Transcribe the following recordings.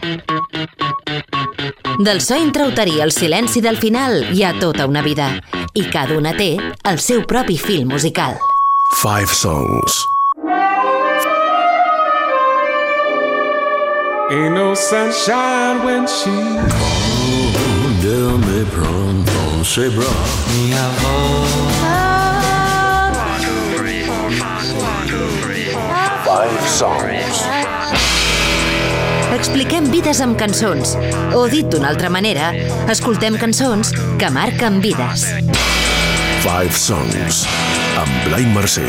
Del so intrauterí al silenci del final hi ha tota una vida i cada una té el seu propi fil musical. 5 songs. Ain't no sunshine when she Déjame pronto, se bra. Mi Five songs. Expliquem vides amb cançons, o dit d'una altra manera, escoltem cançons que marquen vides. 5 songs. Amb Blai Mercè.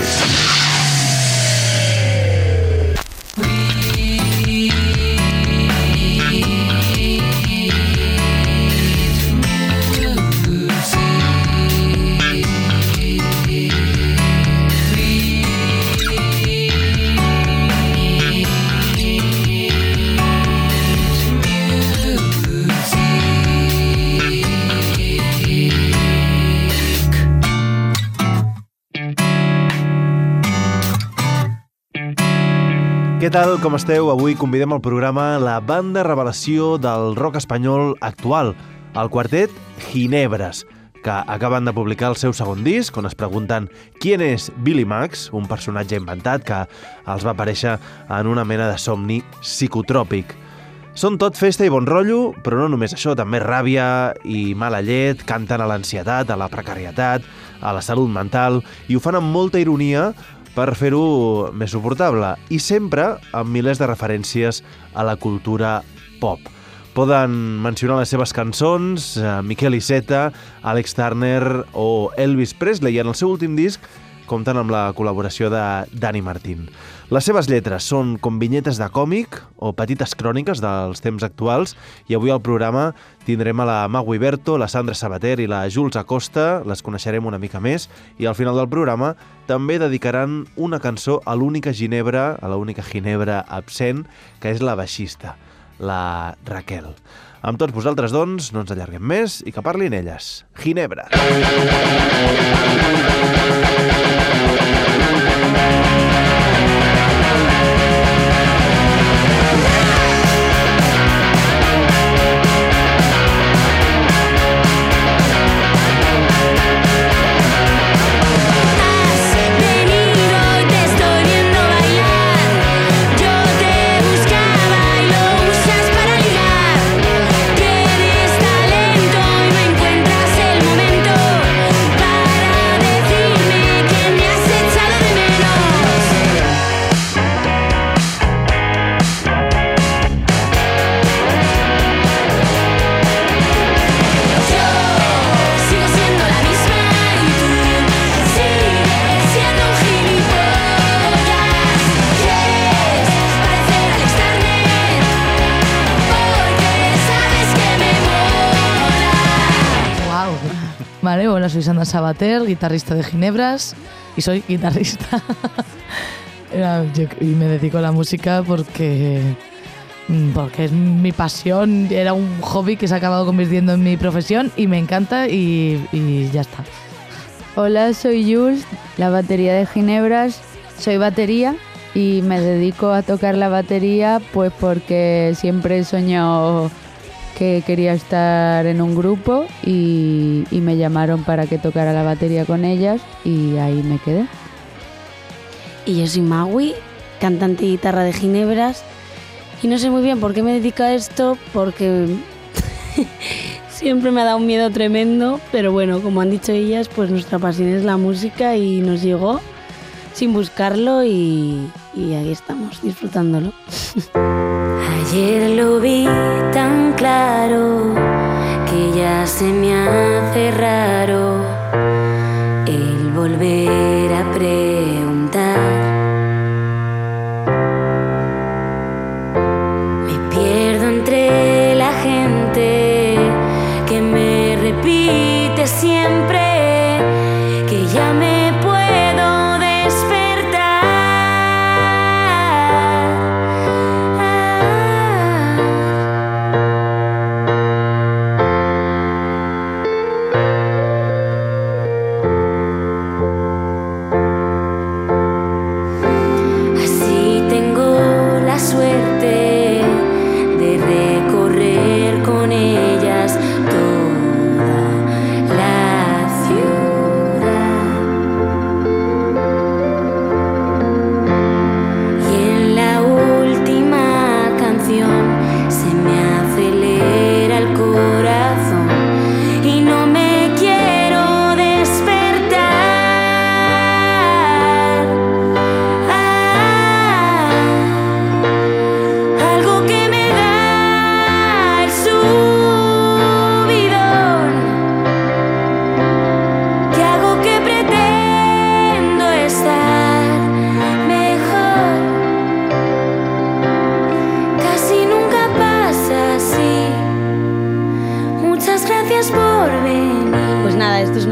Què tal, com esteu? Avui convidem al programa la banda revelació del rock espanyol actual, el quartet Ginebres, que acaben de publicar el seu segon disc, on es pregunten qui és Billy Max, un personatge inventat que els va aparèixer en una mena de somni psicotròpic. Són tot festa i bon rotllo, però no només això, també ràbia i mala llet, canten a l'ansietat, a la precarietat, a la salut mental, i ho fan amb molta ironia per fer-ho més suportable, i sempre amb milers de referències a la cultura pop. Poden mencionar les seves cançons, Miquel Iceta, Alex Turner o Elvis Presley, i en el seu últim disc compten amb la col·laboració de Dani Martín. Les seves lletres són com vinyetes de còmic o petites cròniques dels temps actuals, i avui al programa tindrem a la Magui Berto, la Sandra Sabater i la Jules Acosta, les coneixerem una mica més, i al final del programa també dedicaran una cançó a l'única Ginebra, a l'única Ginebra absent, que és la baixista, la Raquel. Amb tots vosaltres, doncs, no ens allarguem més i que parlin elles. Ginebra! Vale, hola, soy Sandra Sabater, guitarrista de Ginebras, y soy guitarrista. Y me dedico a la música porque es mi pasión, era un hobby que se ha acabado convirtiendo en mi profesión y me encanta y ya está. Hola, soy Jules, la batería de Ginebras, soy batería y me dedico a tocar la batería pues porque siempre he soñado que quería estar en un grupo y me llamaron para que tocara la batería con ellas y ahí me quedé. Y yo soy Magui, cantante y guitarra de Ginebras, y no sé muy bien por qué me dedico a esto, porque siempre me ha dado un miedo tremendo, pero bueno, como han dicho ellas, pues nuestra pasión es la música y nos llegó sin buscarlo y aquí estamos, disfrutándolo. Ayer lo vi tan claro que ya se me hace raro el volver a preguntar. Me pierdo entre la gente que me repite siempre que ya me puedo despertar.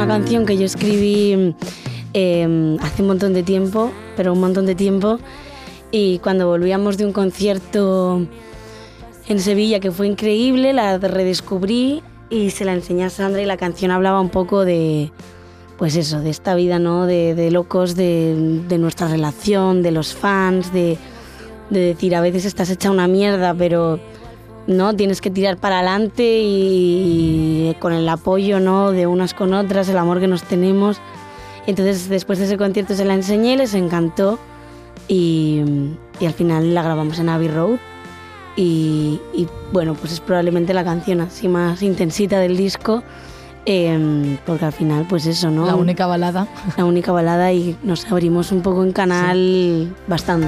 una canción que yo escribí hace un montón de tiempo, pero un montón de tiempo, y cuando volvíamos de un concierto en Sevilla, que fue increíble, la redescubrí y se la enseñé a Sandra, y la canción hablaba un poco de, pues eso, de esta vida, ¿no? De locos, de nuestra relación, de los fans, de decir, a veces estás hecha una mierda, pero no, tienes que tirar para adelante y con el apoyo, ¿no? De unas con otras, el amor que nos tenemos. Entonces, después de ese concierto se la enseñé, les encantó y al final la grabamos en Abbey Road. Y bueno, pues es probablemente la canción así más intensita del disco, porque al final, pues eso, ¿no? La única balada. La única balada, y nos abrimos un poco en canal bastante.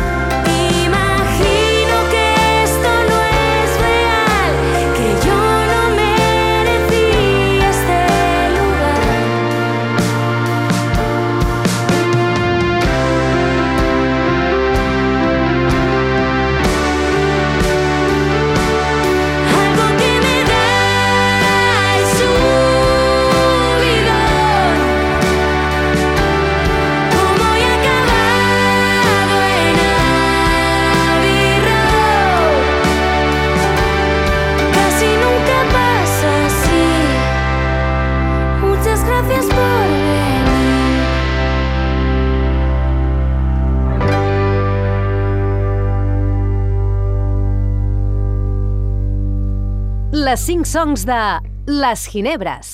Les 5 songs de Les Ginebres.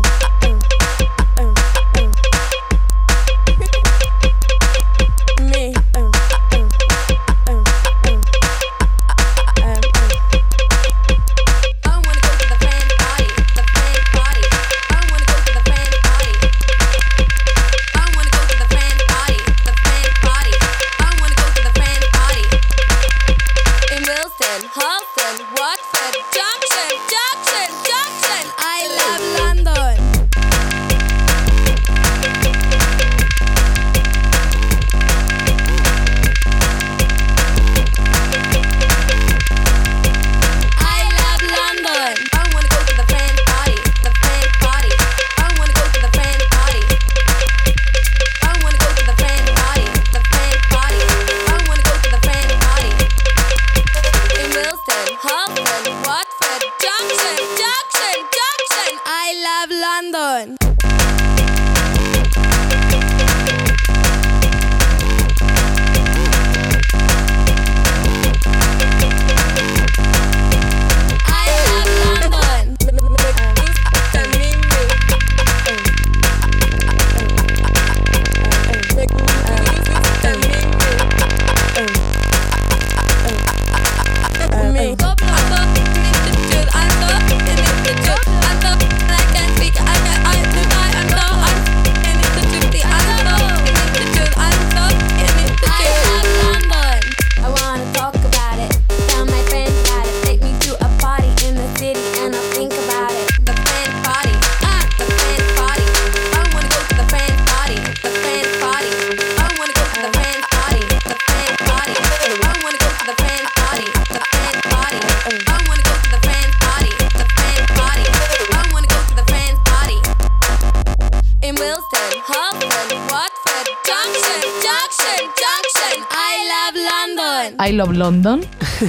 I Love London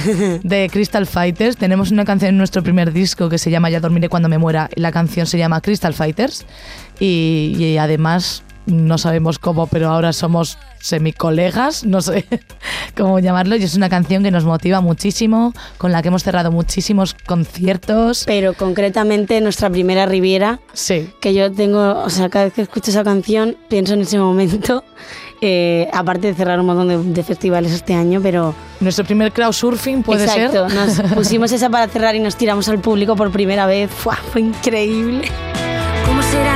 de Crystal Fighters. Tenemos una canción en nuestro primer disco que se llama Ya dormiré cuando me muera. La canción se llama Crystal Fighters y además no sabemos cómo, pero ahora somos semicolegas, no sé cómo llamarlo, y es una canción que nos motiva muchísimo, con la que hemos cerrado muchísimos conciertos. Pero concretamente nuestra primera Riviera, sí, que yo tengo, o sea, cada vez que escucho esa canción pienso en ese momento, aparte de cerrar un montón de festivales este año, pero... Nuestro primer crowdsurfing puede exacto, ser. Nos pusimos esa para cerrar y nos tiramos al público por primera vez. Fue increíble. ¿Cómo será?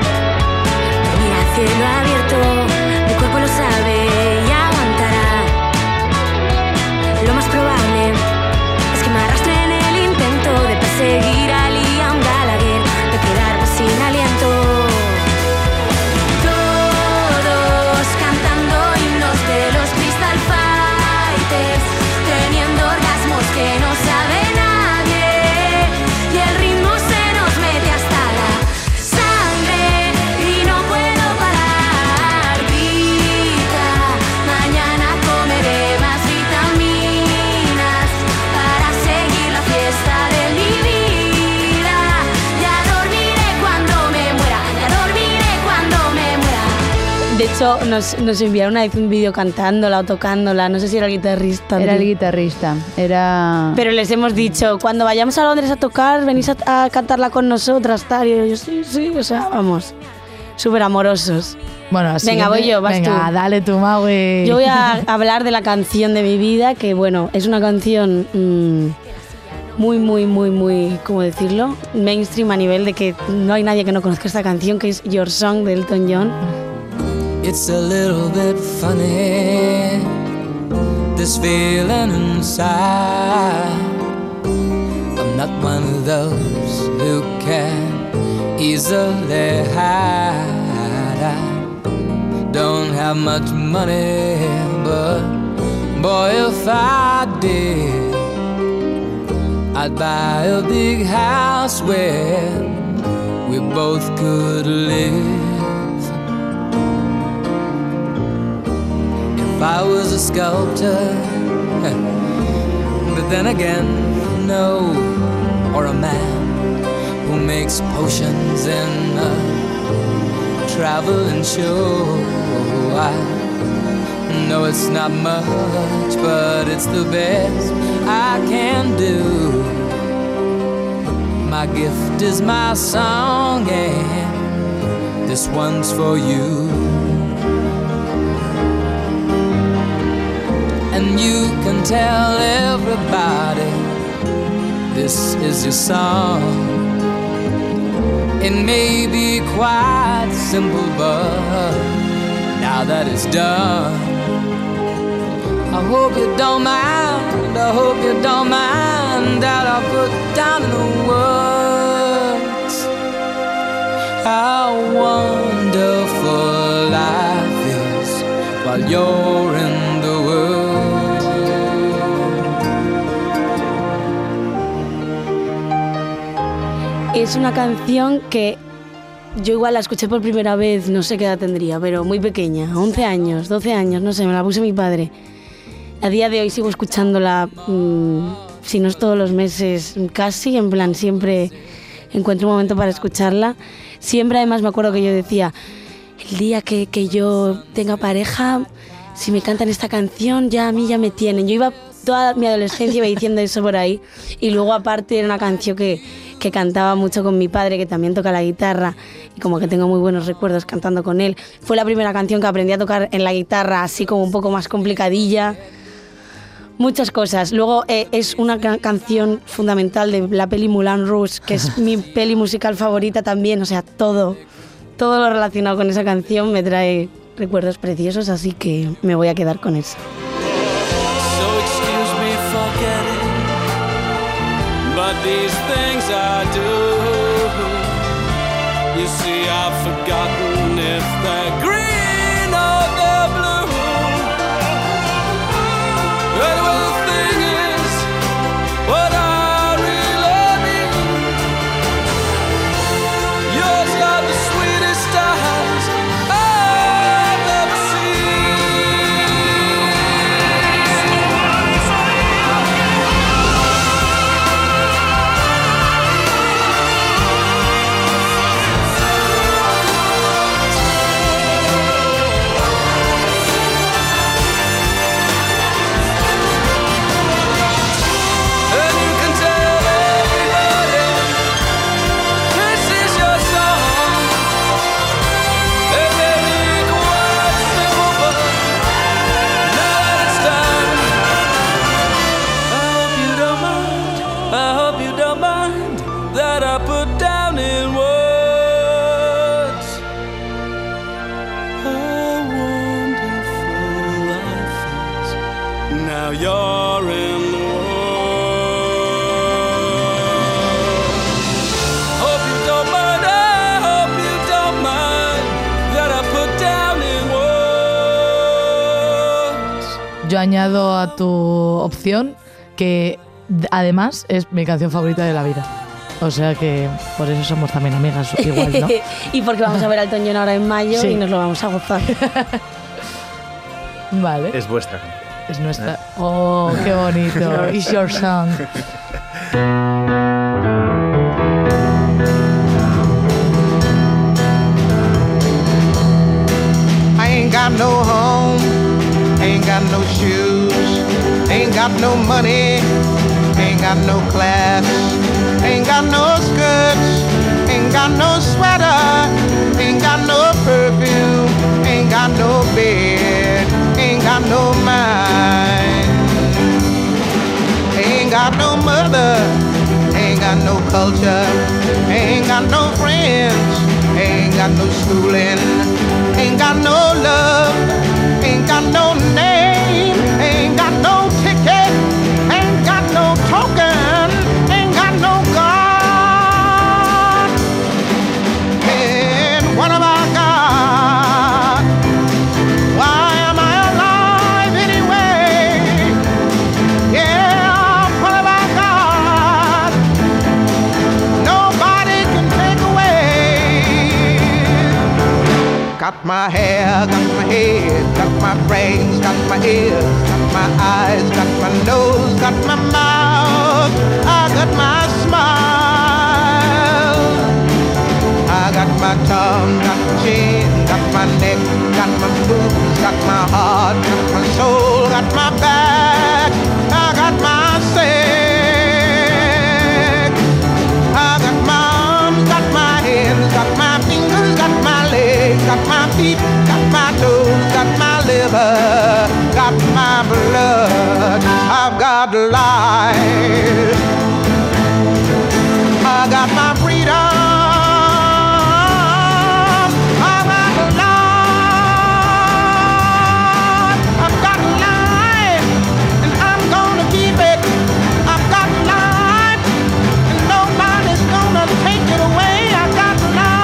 Mira, cielo abierto, mi cuerpo lo sabe y aguantará. Lo más probable es que me arrastre en el intento de perseguir a Liam Gallagher, de quedarme sin aliento. Todos cantando himnos de los Crystal Fighters, teniendo orgasmos que no sabe nadie, y el ritmo se nos mete hasta la hecho, nos enviaron una vez un vídeo cantándola o tocándola, no sé si era el guitarrista. Era el guitarrista, era... Pero les hemos dicho, cuando vayamos a Londres a tocar, venís a cantarla con nosotras, tal. Y yo, sí, o sea, vamos, súper amorosos. Bueno, así venga, voy yo, vas venga, tú. dale tú, Maui. Yo voy a hablar de la canción de mi vida, que bueno, es una canción muy, ¿cómo decirlo? Mainstream a nivel de que no hay nadie que no conozca esta canción, que es Your Song de Elton John. It's a little bit funny, this feeling inside. I'm not one of those who can easily hide. I don't have much money, but boy, if I did, I'd buy a big house where we both could live. If I was a sculptor, but then again, no, or a man who makes potions in a traveling show. I know it's not much, but it's the best I can do. My gift is my song, and this one's for you. And you can tell everybody this is your song. It may be quite simple, but now that it's done, I hope you don't mind, I hope you don't mind that I put down in the words how wonderful life is while you're in the world. Es una canción que yo igual la escuché por primera vez, no sé qué edad tendría, pero muy pequeña, 11 años, 12 años, no sé, me la puse mi padre. A día de hoy sigo escuchándola, si no es todos los meses, casi, en plan, siempre encuentro un momento para escucharla. Siempre, además, me acuerdo que yo decía, el día que yo tenga pareja, si me cantan esta canción, ya a mí ya me tienen. Yo iba toda mi adolescencia iba diciendo eso por ahí. Y luego, aparte, era una canción que cantaba mucho con mi padre, que también toca la guitarra, y como que tengo muy buenos recuerdos cantando con él. Fue la primera canción que aprendí a tocar en la guitarra, así como un poco más complicadilla. Muchas cosas. Luego es una canción fundamental de la peli Moulin Rouge, que es mi peli musical favorita también. O sea, todo lo relacionado con esa canción me trae recuerdos preciosos, así que me voy a quedar con eso. So excuse me for getting, but these things I do. You see, I've forgotten if they're green or they're blue. Anyway, the thing is, what I really mean, yours got the sweetest eyes I've ever you're in the world. Hope you don't mind, I hope you don't mind that I put down in words. Yo añado a tu opción que además es mi canción favorita de la vida. O sea que por eso somos también amigas igual, ¿no? Y porque vamos a ver al Elton John ahora en mayo, sí, y nos lo vamos a gozar. Vale. Es vuestra canción. Es nuestra. Oh, qué bonito. It's your song. I ain't got no home, ain't got no shoes, ain't got no money, ain't got no class, ain't got no skirts, ain't got no sweater, ain't got no perfume, ain't got no bed, ain't got no mind, ain't got no mother, ain't got no culture, ain't got no friends, ain't got no schooling, ain't got no love, ain't got no name, ain't got no ticket, ain't got no token, ain't got no God. And what have I got? Why am I alive anyway? Yeah, what have I got? Nobody can take away. Got my hair, got my head, got my brains, got my ears, got my eyes, got my nose, got my mouth, I got my smile. I got my tongue, got my chin, got my neck, got my boobs, got my heart, got my soul, got my back, I got my sex. I got my arms, got my hands, got my fingers, got my legs, got my feet, got my toes, got my liver, got my blood. I've got life. I got my freedom. I've got life. I've got life, and I'm gonna keep it. I've got life, and nobody's gonna take it away. I've got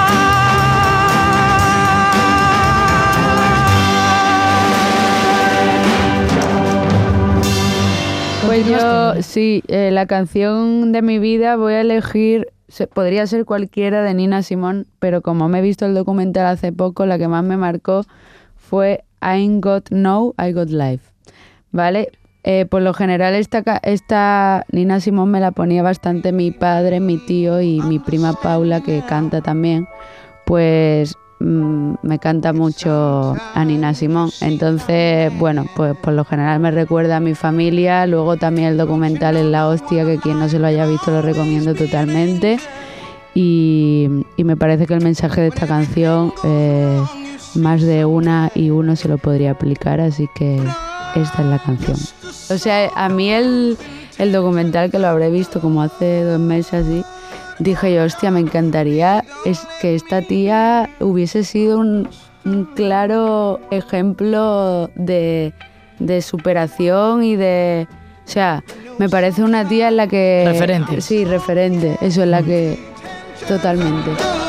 Pues yo, sí, la canción de mi vida voy a elegir, podría ser cualquiera de Nina Simone, pero como me he visto el documental hace poco, la que más me marcó fue I Ain't Got No, I Got Life, ¿vale? Por lo general esta Nina Simone me la ponía bastante mi padre, mi tío y mi prima Paula, que canta también, pues me canta mucho a Nina Simone. Entonces, bueno, pues por lo general me recuerda a mi familia. Luego también el documental es la hostia, que quien no se lo haya visto lo recomiendo totalmente. Y me parece que el mensaje de esta canción más de una y uno se lo podría aplicar, así que esta es la canción. O sea, a mí el documental, que lo habré visto como hace 2 meses así, dije yo, hostia, me encantaría que esta tía hubiese sido un claro ejemplo de superación y de... O sea, me parece una tía en la que... Referente. Sí, referente. Eso es la que... Totalmente.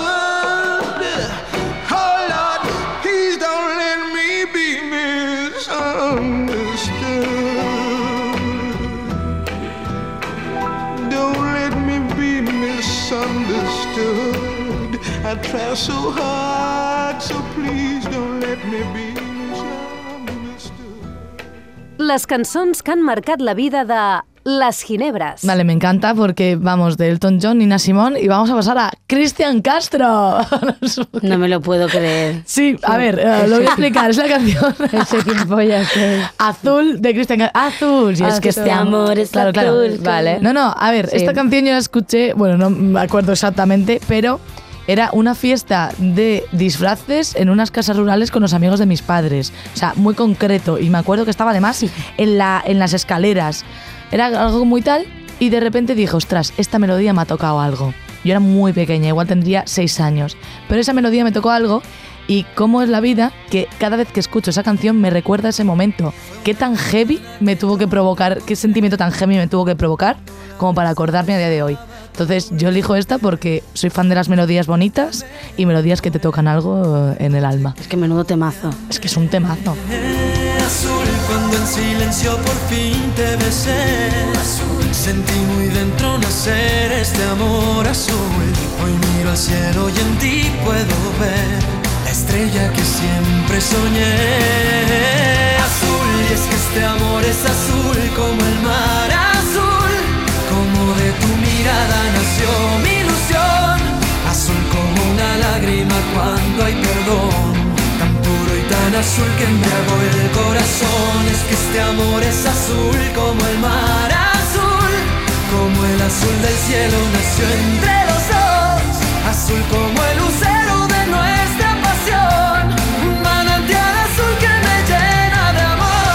I try so hard, so please don't let me be misunderstood. Les cançons que han marcat la vida de Las Ginebras. Vale, me encanta porque vamos de Elton John, Nina Simone y vamos a pasar a Cristian Castro. No me lo puedo creer. Sí, a ver, lo voy a explicar. Es la canción Ese gilipollas Azul de Cristian Castro. Azul, si es que este amor es claro, azul. Vale. No, a ver, esta canción yo la escuché, bueno, no me acuerdo exactamente, pero era una fiesta de disfraces en unas casas rurales con los amigos de mis padres. O sea, muy concreto. Y me acuerdo que estaba además en las escaleras. Era algo muy tal y de repente dije, ostras, esta melodía me ha tocado algo. Yo era muy pequeña, igual tendría 6 años. Pero esa melodía me tocó algo y cómo es la vida que cada vez que escucho esa canción me recuerda ese momento. Qué tan heavy me tuvo que provocar, qué sentimiento tan heavy me tuvo que provocar como para acordarme a día de hoy. Entonces yo elijo esta porque soy fan de las melodías bonitas y melodías que te tocan algo en el alma. Es que menudo temazo. Es que es un temazo. Azul, cuando en silencio por fin te besé. Azul, sentí muy dentro nacer este amor azul. Hoy miro al cielo y en ti puedo ver la estrella que siempre soñé. Azul, y es que este amor es azul como el mar azul. Como de tu mirada nació mi ilusión. Azul como una lágrima cuando hay perdón. Tan puro y tan tan azul que embriagó el corazón. Es que este amor es azul como el mar azul, como el azul del cielo nació entre los dos, azul como el lucero de nuestra pasión, un manantial azul que me llena de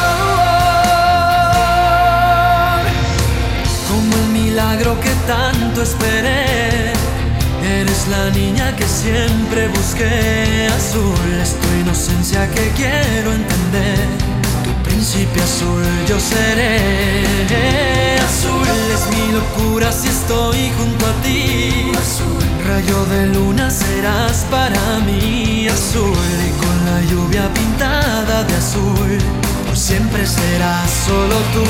amor, como el milagro que tanto esperé. Eres la niña que siempre busqué, azul es tu inocencia que quiero entender, tu príncipe azul yo seré. Azul es mi locura si estoy junto a ti, azul, rayo de luna serás para mí, azul, y con la lluvia pintada de azul, por siempre serás solo tú.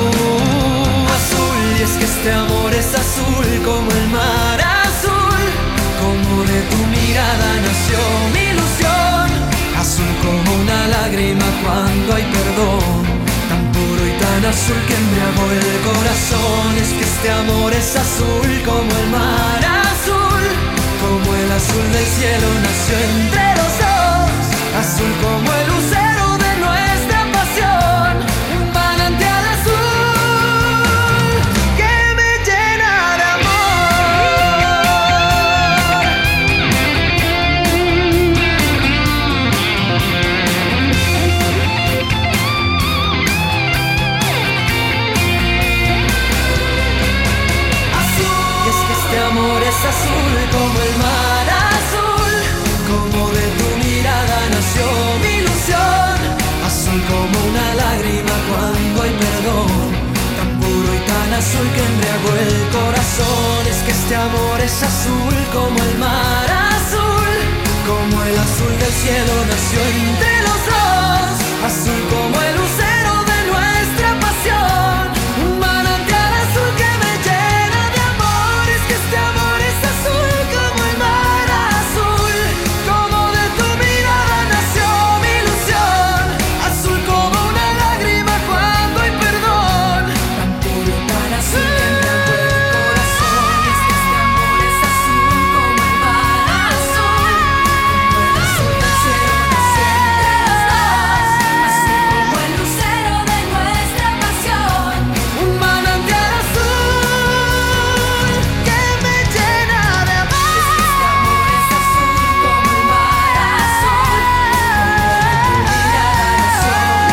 Azul, y es que este amor es azul como el mar azul, como de tu mirada nació mi ilusión, azul como una lágrima cuando hay perdón, tan puro y tan azul que embriagó el corazón. Es que este amor es azul como el mar azul, como el azul del cielo nació entre los dos, azul como el lucero de nuestra pasión, un manantial azul que me llena de azul como el mar azul, como de tu mirada nació mi ilusión, azul como una lágrima cuando hay perdón, tan puro y tan azul que embriagó el corazón. Es que este amor es azul como el mar azul, como el azul del cielo nació entre los dos, azul como el lucero de nuestra pasión, un manantial azul que me llena de amor. Es que este amor es azul como el mar azul, como de tu mirada nació mi ilusión, azul como una lágrima cuando hay perdón, tan puro y tan azul que embriagó el corazón. Es que este amor es azul como el mar azul, como el azul del cielo nació entre los dos, azul como el lucero de nuestra pasión, un manantial azul que me llena de amor. Es que este amor es azul como el mar azul, como de tu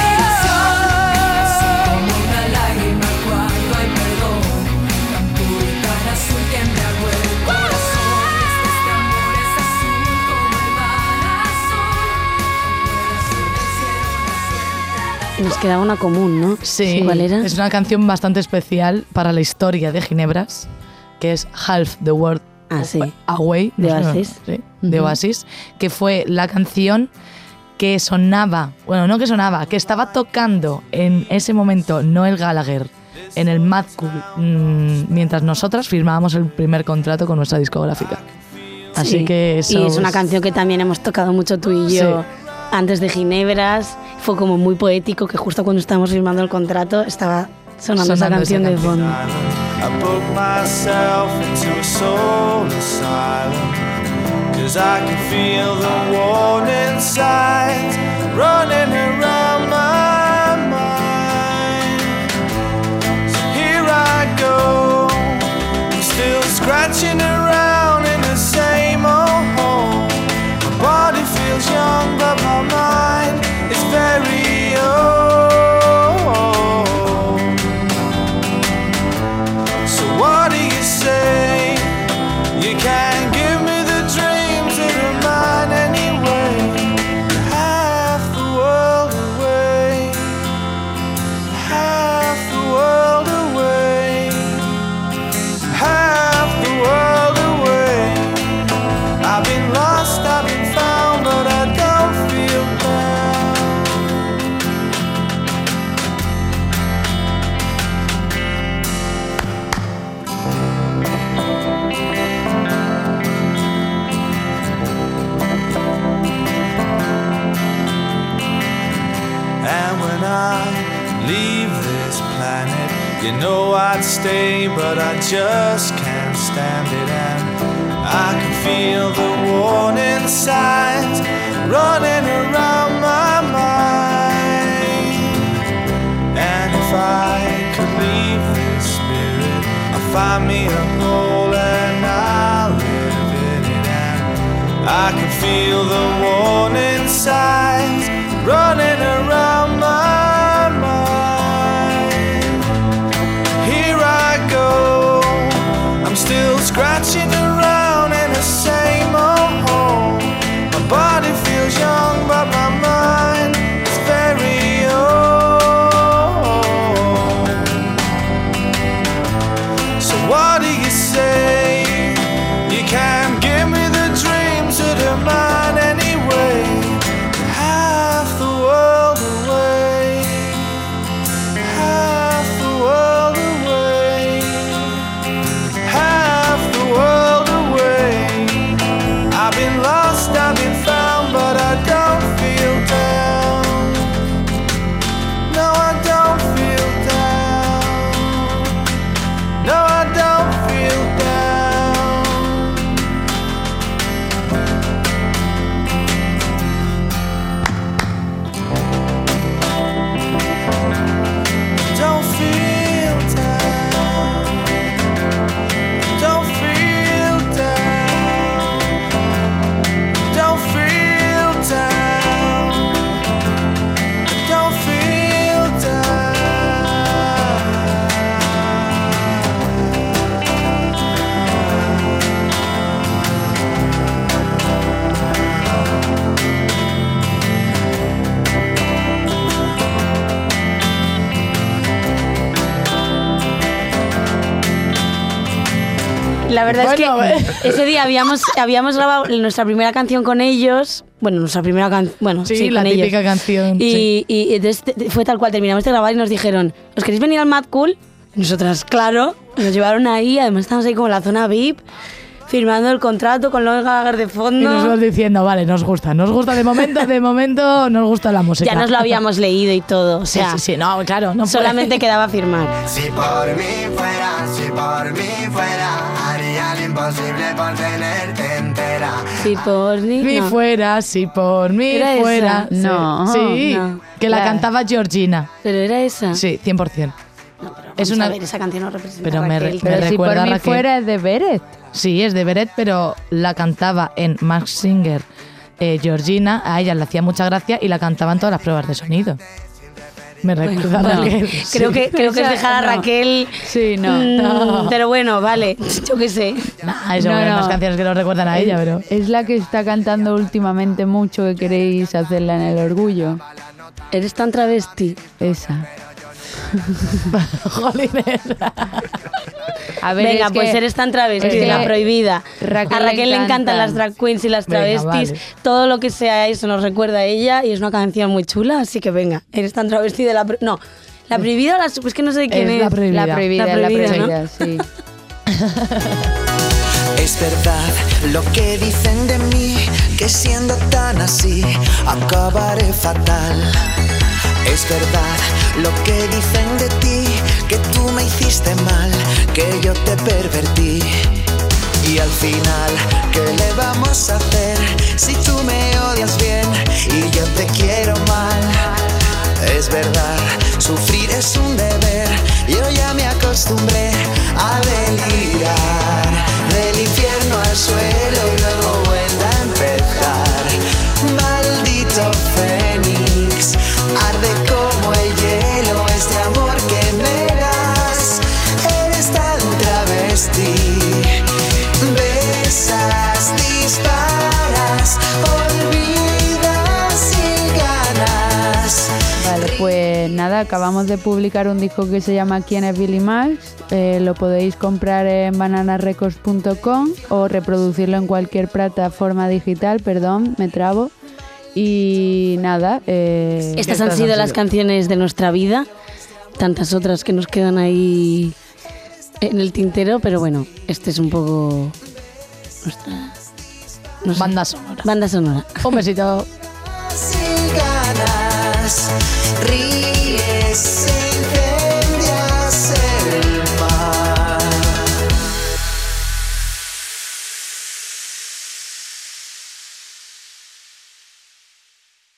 mirada nació mi ilusión, azul como una lágrima cuando hay perdón, tan puro y tan azul que embriagó el corazón. Es que este amor es azul como el mar azul, como el azul del cielo nació entre los dos. Y nos quedaba una común, ¿no? Sí, ¿Cuál era? es una canción bastante especial para la historia de Ginebras, que es Half the World Away, De no sé, Oasis. sí, de Oasis, que fue la canción que sonaba, bueno, no que sonaba, que estaba tocando en ese momento Noel Gallagher en el Mad Cool, mientras nosotras firmábamos el primer contrato con nuestra discográfica. Así Sí. que eso Y es una canción que también hemos tocado mucho tú y yo antes de Ginebras. Fue como muy poético que justo cuando estábamos firmando el contrato estaba sonando esa canción de fondo. I booked myself into a soul asylum, 'cause I can feel the warning signs running around my mind. So here I go, still scratching around in the same old hole. My body feels young but my mind is very old. So what do you say? You can't give me the dreams that are mine anyway. Half the world away, half the world away, half the world away. I've been lost, I've been found, but I don't feel bound. And when I leave this planet, you know I'd stay, but I just can't stand it. And I can feel the warning signs running around my mind. find me a hole and I'll live in it. And I can feel the warning signs running around my mind. Here I go, I'm still scratching around in the same old hole. My body feels young but my mind is very old. So what do you say? You can't give me the dreams of the mind anyway. Half the world away, half the world away, half the world away. I've been lost, I've been found, but I don't feel down. No, I don't feel down. No, I don't feel down. Don't feel down. Don't feel down. Don't feel down. Don't feel La verdad Bueno, es que ese día habíamos grabado nuestra primera canción con ellos. Bueno, nuestra primera canción. Bueno, Sí, sí, la con típica ellos. canción. Y entonces fue tal cual, terminamos de grabar y nos dijeron, ¿os queréis venir al Mad Cool? Nosotras, claro, nos llevaron ahí, además estamos ahí como en la zona VIP, firmando el contrato con los Gallagher de Y fondo. nosotros diciendo, vale, nos gusta de momento nos gusta la música. Ya nos lo habíamos leído y todo, o sea, sí, no, claro, no solamente quedaba firmar. Si por mí fuera, haría lo imposible por tenerte entera. Si por mí, Si no. fuera, si por mí ¿Era fuera. esa? No, Sí, no. que la La- cantaba Georgina. Pero era esa. Sí, 100%. Es Vamos una... a ver, esa canción no representa Pero a me Raquel. re- Pero si por recuerda a mí Raquel. fuera es de Beret. Sí, es de Beret, pero la cantaba en Max Singer Georgina. A ella le hacía mucha gracia y la cantaba en todas las pruebas de sonido. Me recuerda a no. Raquel. Creo que es Esa- dejar a no. Raquel. Sí, no. No. Pero bueno, vale, yo qué sé. Nah, eso, No, bueno, no. unas canciones que nos recuerdan a ella, pero... Es la que está cantando últimamente mucho, que queréis hacerla en el Orgullo. Eres tan travesti. Esa. Jolines. A ver, Venga, es que- pues eres tan travesti, es de que la prohibida. Raquel A Raquel le encantan encantan. las drag queens y las Venga, travestis. vale. Todo lo que sea eso nos recuerda a ella y es una canción muy chula, así que venga, eres tan travesti de la... No, la prohibida o la... Es que no sé de quién Es es. la prohibida. La prohibida, La la prohibida, prohibida, sí. Es verdad lo que dicen de mí, que siendo tan así acabaré fatal. Es verdad lo que dicen de ti, que tú me hiciste mal, que yo te pervertí. Y al final, ¿qué le vamos a hacer si tú me odias bien y yo te quiero mal? Es verdad, sufrir es un deber, yo ya me acostumbré a delirar. Del infierno al suelo y luego vuelta a empezar. Maldito fénix, arde como el hielo este amor que me das. Eres tan travesti, besas, disparas, olvidas y ganas. Vale, pues nada, acabamos de publicar un disco que se llama ¿Quién es Billy Marks? Lo podéis comprar en bananarecords.com o reproducirlo en cualquier plataforma digital, perdón, me trabo. Y nada, Estas han sido las canciones de nuestra vida, tantas otras que nos quedan ahí en el tintero, pero bueno, este es un poco nuestra no sé, Banda sonora. banda sonora. Un besito. Y ganas, ríes sin